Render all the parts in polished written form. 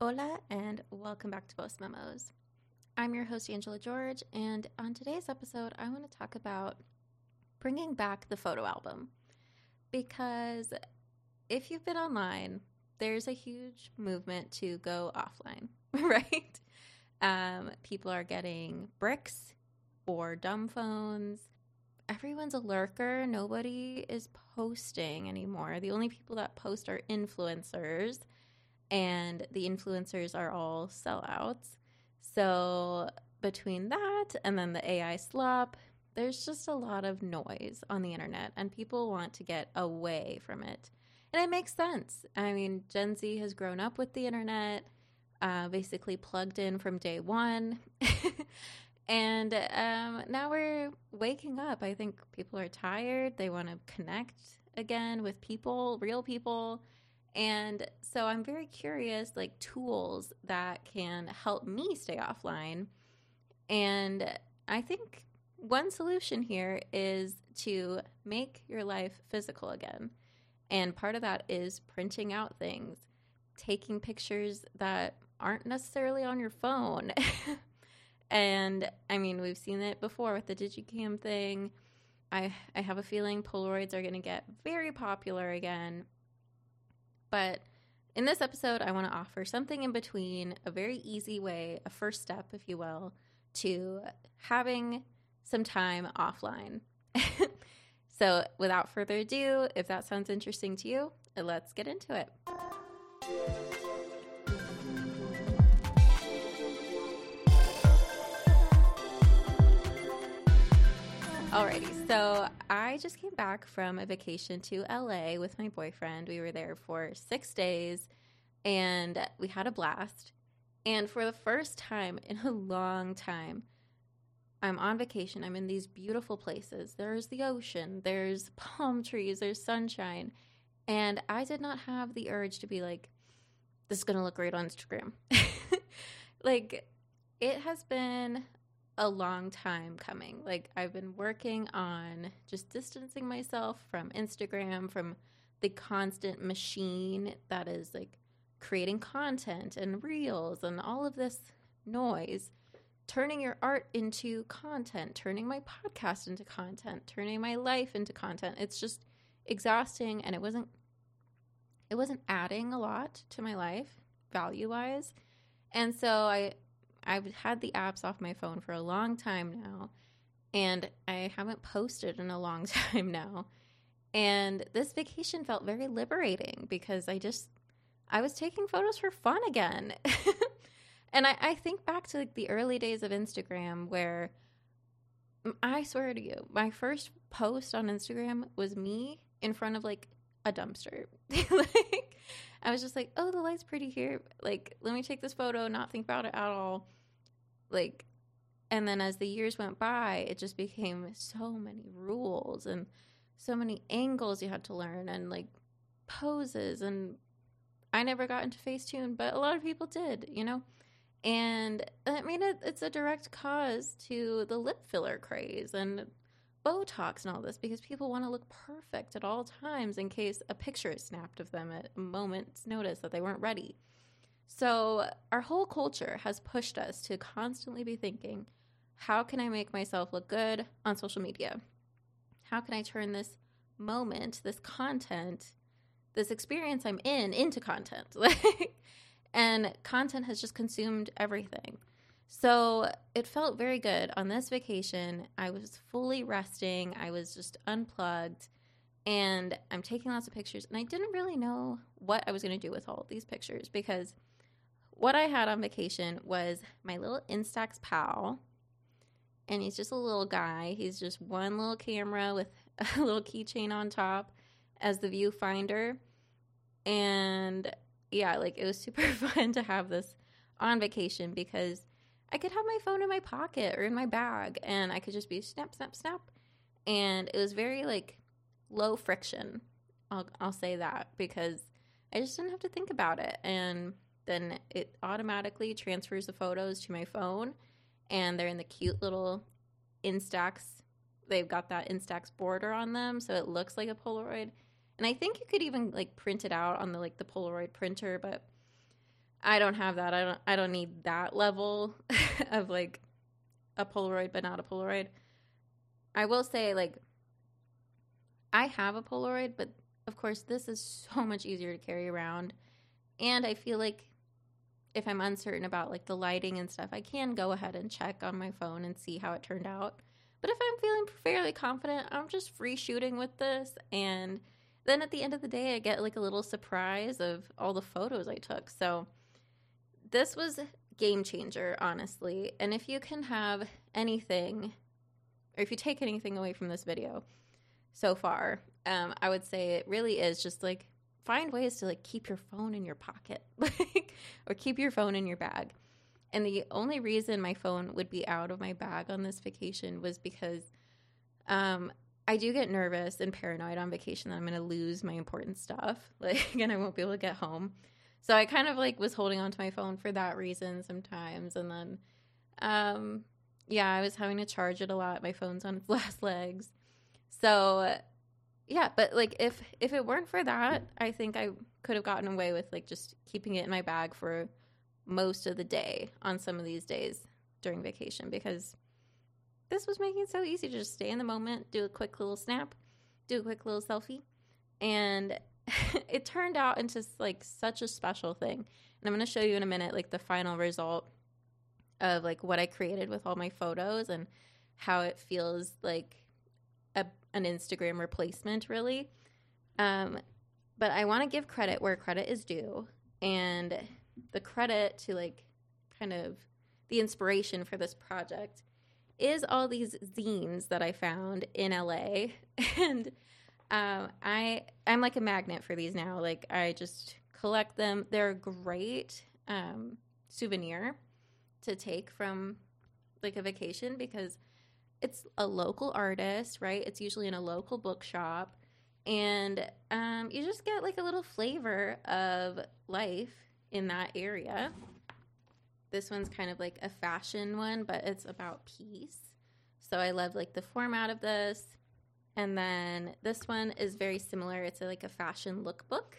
Hola and welcome back to Post Memos. I'm your host, Angela George, and on today's episode, I want to talk about bringing back the photo album. Because if you've been online, there's a huge movement to go offline, right? People are getting bricks or dumb phones. Everyone's a lurker. Nobody is posting anymore. The only people that post are influencers. And the influencers are all sellouts. So between that and then the AI slop, there's just a lot of noise on the internet, and people want to get away from it. And it makes sense. I mean, Gen Z has grown up with the internet, basically plugged in from day one. And now we're waking up. I think people are tired. They want to connect again with people, real people. And so I'm very curious, like tools that can help me stay offline. And I think one solution here is to make your life physical again. And part of that is printing out things, taking pictures that aren't necessarily on your phone. And I mean, we've seen it before with the Digicam thing. I have a feeling Polaroids are going to get very popular again. But in this episode, I want to offer something in between, a very easy way, a first step, if you will, to having some time offline. So without further ado, if that sounds interesting to you, let's get into it. Alrighty, so I just came back from a vacation to LA with my boyfriend. We were there for 6 days, and we had a blast. And for the first time in a long time, I'm on vacation. I'm in these beautiful places. There's the ocean, there's palm trees, there's sunshine. And I did not have the urge to be like, this is going to look great on Instagram. Like, it has been a long time coming. Like, I've been working on just distancing myself from Instagram, from the constant machine that is like creating content and reels and all of this noise, turning your art into content, turning my podcast into content, turning my life into content. It's just exhausting, and it wasn't adding a lot to my life value-wise. And so I've had the apps off my phone for a long time now, and I haven't posted in a long time now. And this vacation felt very liberating because I was taking photos for fun again. And I think back to like the early days of Instagram where, I swear to you, my first post on Instagram was me in front of like a dumpster. Like, I was just like, oh, the light's pretty here. Like, let me take this photo, not think about it at all. Like, and then as the years went by, it just became so many rules and so many angles you had to learn and like poses. And I never got into Facetune, but a lot of people did, you know? And I mean, it's a direct cause to the lip filler craze and Botox and all this, because people want to look perfect at all times in case a picture is snapped of them at a moment's notice that they weren't ready. So our whole culture has pushed us to constantly be thinking, how can I make myself look good on social media? How can I turn this moment, this content, this experience I'm in into content? And content has just consumed everything. So it felt very good. On this vacation, I was fully resting. I was just unplugged. And I'm taking lots of pictures. And I didn't really know what I was going to do with all of these pictures, because what I had on vacation was my little Instax pal. And he's just a little guy. He's just one little camera with a little keychain on top as the viewfinder. And yeah, like, it was super fun to have this on vacation because I could have my phone in my pocket or in my bag, and I could just be snap, snap, snap. And it was very like low friction. I'll say that, because I just didn't have to think about it. And then it automatically transfers the photos to my phone, and they're in the cute little Instax. They've got that Instax border on them, so it looks like a Polaroid. And I think you could even like print it out on the Polaroid printer, but I don't have that. I don't need that level of like a Polaroid, but not a Polaroid. I will say, like, I have a Polaroid, but of course this is so much easier to carry around. And I feel like if I'm uncertain about like the lighting and stuff, I can go ahead and check on my phone and see how it turned out. But if I'm feeling fairly confident, I'm just free shooting with this. And then at the end of the day, I get like a little surprise of all the photos I took. So this was a game changer, honestly. And if you can have anything, or if you take anything away from this video so far, I would say it really is just like find ways to like keep your phone in your pocket, like, or keep your phone in your bag. And the only reason my phone would be out of my bag on this vacation was because I do get nervous and paranoid on vacation that I'm going to lose my important stuff, like, and I won't be able to get home. So I kind of like was holding onto my phone for that reason sometimes. And then, I was having to charge it a lot. My phone's on its last legs. So yeah, but like if it weren't for that, I think I could have gotten away with like just keeping it in my bag for most of the day on some of these days during vacation, because this was making it so easy to just stay in the moment, do a quick little snap, do a quick little selfie. And it turned out into like such a special thing. And I'm going to show you in a minute like the final result of like what I created with all my photos and how it feels like an Instagram replacement, really. But I want to give credit where credit is due, and the credit to like kind of the inspiration for this project is all these zines that I found in LA. And I'm like a magnet for these now. Like I just collect them. They're a great souvenir to take from like a vacation, because it's a local artist, right? It's usually in a local bookshop. And you just get like a little flavor of life in that area. This one's kind of like a fashion one, but it's about peace. So I love like the format of this. And then this one is very similar. It's like a fashion lookbook.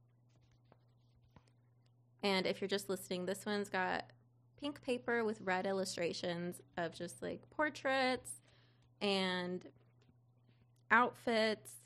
And if you're just listening, this one's got pink paper with red illustrations of just like portraits and outfits.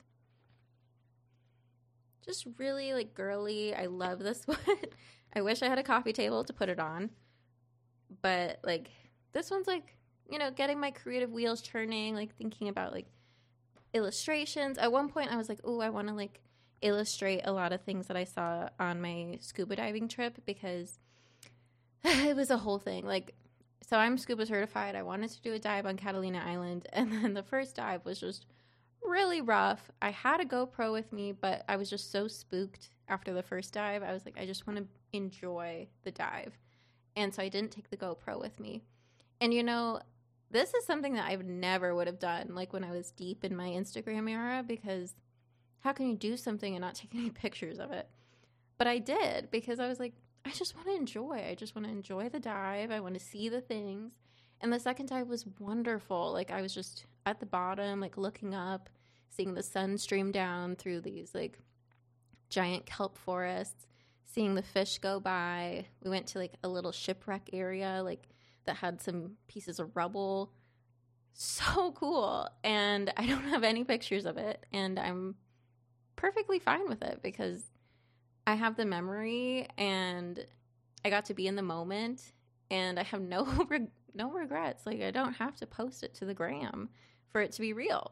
Just really like girly. I love this one. I wish I had a coffee table to put it on. But like this one's like, you know, getting my creative wheels turning, like thinking about like illustrations. At one point I was like, oh, I want to like illustrate a lot of things that I saw on my scuba diving trip, because it was a whole thing. Like, so I'm scuba certified. I wanted to do a dive on Catalina Island, and then the first dive was just really rough. I had a GoPro with me, but I was just so spooked after the first dive. I was like, I just want to enjoy the dive. And so I didn't take the GoPro with me. And you know, this is something that I never would have done like when I was deep in my Instagram era, because how can you do something and not take any pictures of it? But I did, because I was like, I just want to enjoy. I just want to enjoy the dive. I want to see the things. And the second dive was wonderful. Like I was just at the bottom, like looking up, seeing the sun stream down through these like giant kelp forests, seeing the fish go by. We went to like a little shipwreck area, like that had some pieces of rubble. So cool. And I don't have any pictures of it. And I'm perfectly fine with it, because I have the memory and I got to be in the moment, and I have no regrets. Like I don't have to post it to the gram for it to be real.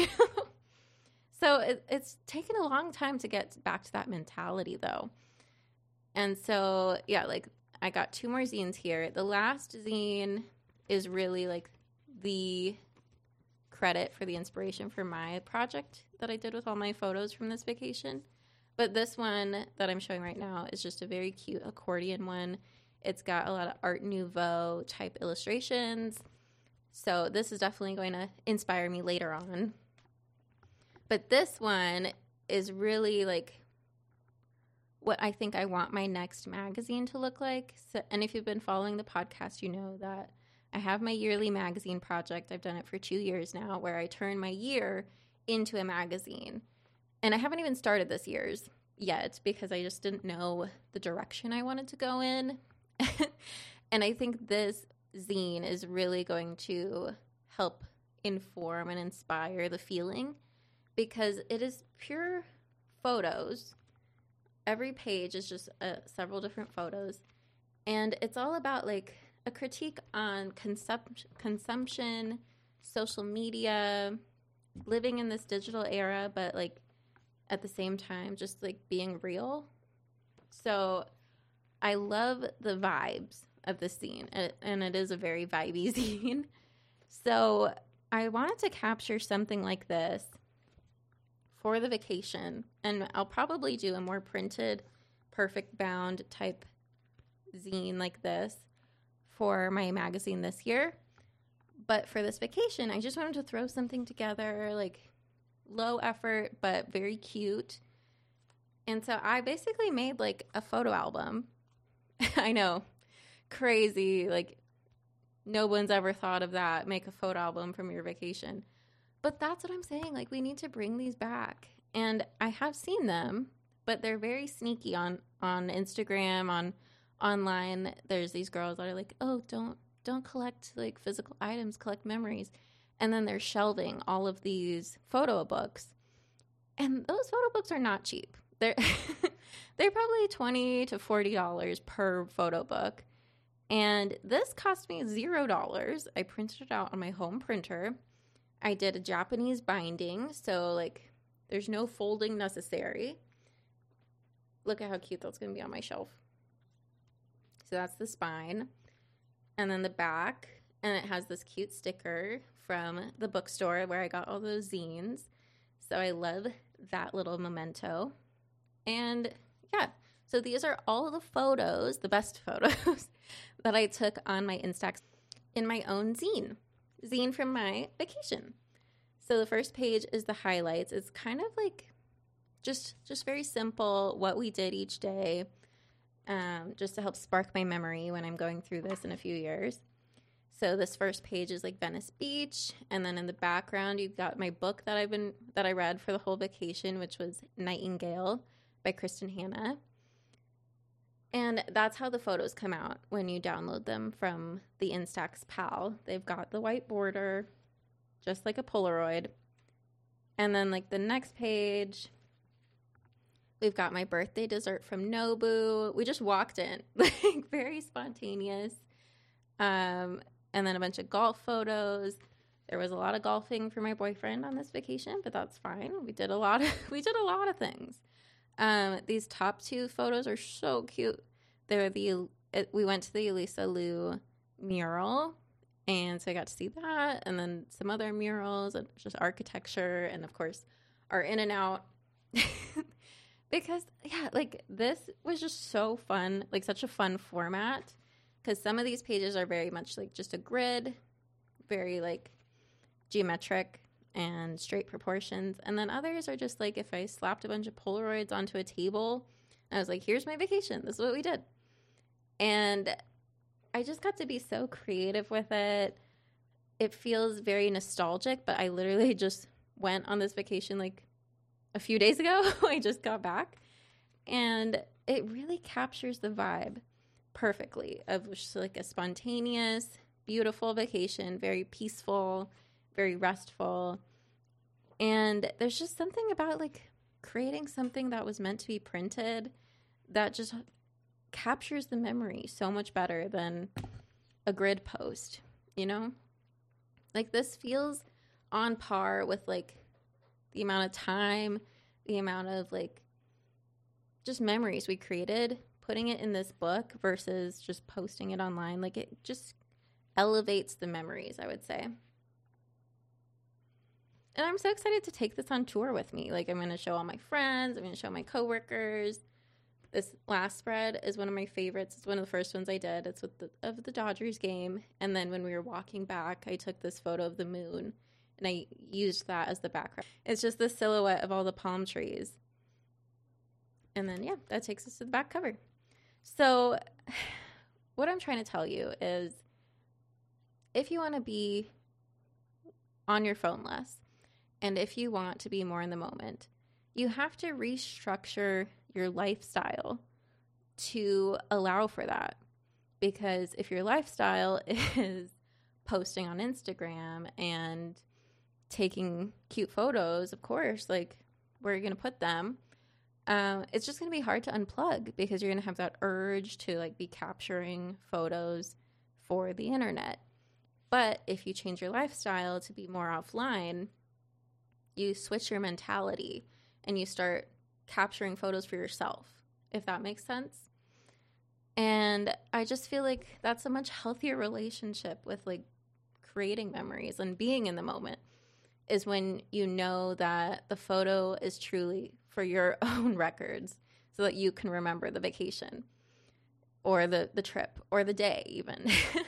So it's taken a long time to get back to that mentality though. And so, yeah, like I got 2 more zines here. The last zine is really like the credit for the inspiration for my project that I did with all my photos from this vacation. But this one that I'm showing right now is just a very cute accordion one. It's got a lot of Art Nouveau type illustrations. So this is definitely going to inspire me later on. But this one is really like what I think I want my next magazine to look like. So, and if you've been following the podcast, you know that I have my yearly magazine project. I've done it for 2 years now, where I turn my year into a magazine. And I haven't even started this year's yet because I just didn't know the direction I wanted to go in. And I think this zine is really going to help inform and inspire the feeling because it is pure photos. Every page is just several different photos. And it's all about like a critique on consumption, social media, living in this digital era, but like at the same time, just like being real. So I love the vibes of the scene, and it is a very vibey zine. So I wanted to capture something like this for the vacation, and I'll probably do a more printed, perfect bound type zine like this for my magazine this year. But for this vacation, I just wanted to throw something together, like low effort, but very cute. And so I basically made like a photo album. I know, crazy, like no one's ever thought of that, make a photo album from your vacation. But that's what I'm saying, like we need to bring these back. And I have seen them, but they're very sneaky on Instagram, online. There's these girls that are like, oh, don't collect like physical items, collect memories. And then they're shelving all of these photo books. And those photo books are not cheap. They're they're probably $20 to $40 per photo book. And this cost me $0. I printed it out on my home printer. I did a Japanese binding, so like there's no folding necessary. Look at how cute that's going to be on my shelf. So that's the spine. And then the back, and it has this cute sticker from the bookstore where I got all those zines. So I love that little memento. And yeah, so these are all the photos, the best photos that I took on my Instax in my own zine from my vacation. So the first page is the highlights. It's kind of like just very simple, what we did each day, just to help spark my memory when I'm going through this in a few years. So this first page is like Venice Beach, and then in the background you've got my book that I read for the whole vacation, which was Nightingale by Kristen Hanna. And that's how the photos come out when you download them from the Instax Pal. They've got the white border, just like a Polaroid. And then like the next page, we've got my birthday dessert from Nobu. We just walked in, like very spontaneous. And then a bunch of golf photos. There was a lot of golfing for my boyfriend on this vacation, but that's fine. We did a lot of things. These top two photos are so cute. We went to the Elisa Liu mural, and so I got to see that, and then some other murals and just architecture, and of course our In-N-Out. Because yeah, like this was just so fun, like such a fun format. Because some of these pages are very much like just a grid, very like geometric and straight proportions. And then others are just like if I slapped a bunch of Polaroids onto a table, and I was like, here's my vacation. This is what we did. And I just got to be so creative with it. It feels very nostalgic, but I literally just went on this vacation like a few days ago. I just got back. And it really captures the vibe perfectly of just like a spontaneous, beautiful vacation, very peaceful, very restful. And there's just something about like creating something that was meant to be printed that just captures the memory so much better than a grid post, you know? Like this feels on par with like the amount of time, the amount of like just memories we created putting it in this book versus just posting it online. Like it just elevates the memories, I would say. And I'm so excited to take this on tour with me. Like I'm going to show all my friends. I'm going to show my coworkers. This last spread is one of my favorites. It's one of the first ones I did. It's with the Dodgers game. And then when we were walking back, I took this photo of the moon and I used that as the background. It's just the silhouette of all the palm trees. And then, yeah, that takes us to the back cover. So what I'm trying to tell you is if you want to be on your phone less, and if you want to be more in the moment, you have to restructure your lifestyle to allow for that. Because if your lifestyle is posting on Instagram and taking cute photos, of course, like, where are you going to put them? It's just going to be hard to unplug because you're going to have that urge to like be capturing photos for the internet. But if you change your lifestyle to be more offline, you switch your mentality and you start capturing photos for yourself, if that makes sense. And I just feel like that's a much healthier relationship with like creating memories and being in the moment, is when you know that the photo is truly for your own records so that you can remember the vacation or the trip or the day even.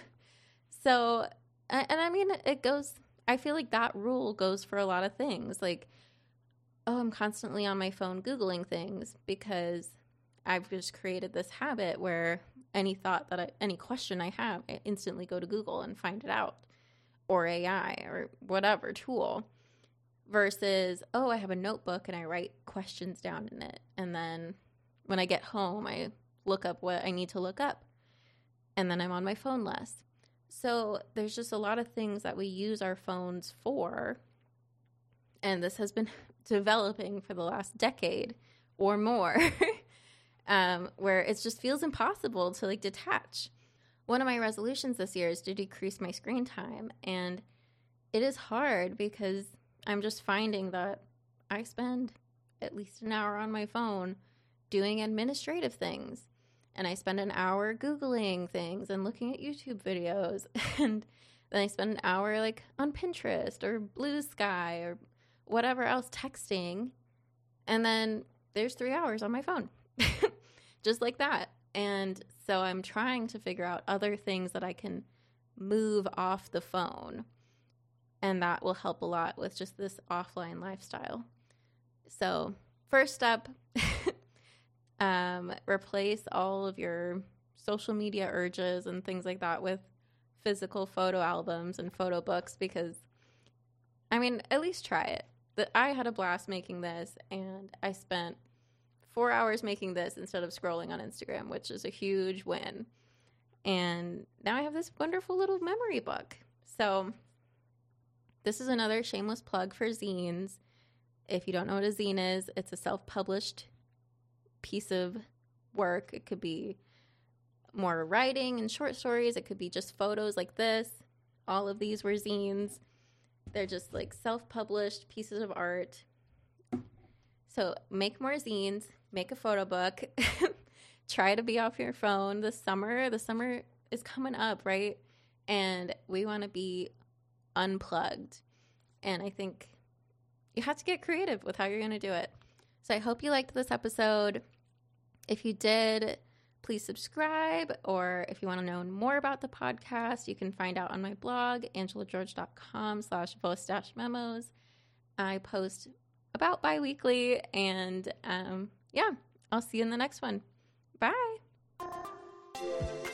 So, and I mean, it goes, I feel like that rule goes for a lot of things. Like, oh, I'm constantly on my phone Googling things because I've just created this habit where any question I have, I instantly go to Google and find it out, or AI or whatever tool, versus, oh, I have a notebook and I write questions down in it. And then when I get home, I look up what I need to look up, and then I'm on my phone less. So there's just a lot of things that we use our phones for. And this has been developing for the last decade or more, where it just feels impossible to like detach. One of my resolutions this year is to decrease my screen time. And it is hard because I'm just finding that I spend at least an hour on my phone doing administrative things. And I spend an hour Googling things and looking at YouTube videos. And then I spend an hour like on Pinterest or Blue Sky or whatever else texting. And then there's 3 hours on my phone. Just like that. And so I'm trying to figure out other things that I can move off the phone. And that will help a lot with just this offline lifestyle. So first step, replace all of your social media urges and things like that with physical photo albums and photo books, because, I mean, at least try it. I had a blast making this, and I spent 4 hours making this instead of scrolling on Instagram, which is a huge win. And now I have this wonderful little memory book. So this is another shameless plug for zines. If you don't know what a zine is, it's a self-published piece of work. It could be more writing and short stories. It could be just photos like this. All of these were zines. They're just like self-published pieces of art. So make more zines, make a photo book, try to be off your phone this summer. The summer is coming up, right? And we want to be unplugged. And I think you have to get creative with how you're going to do it. So I hope you liked this episode. If you did, please subscribe. Or if you want to know more about the podcast, you can find out on my blog, angelageorge.com/voice-memos. I post about bi-weekly. And yeah, I'll see you in the next one. Bye.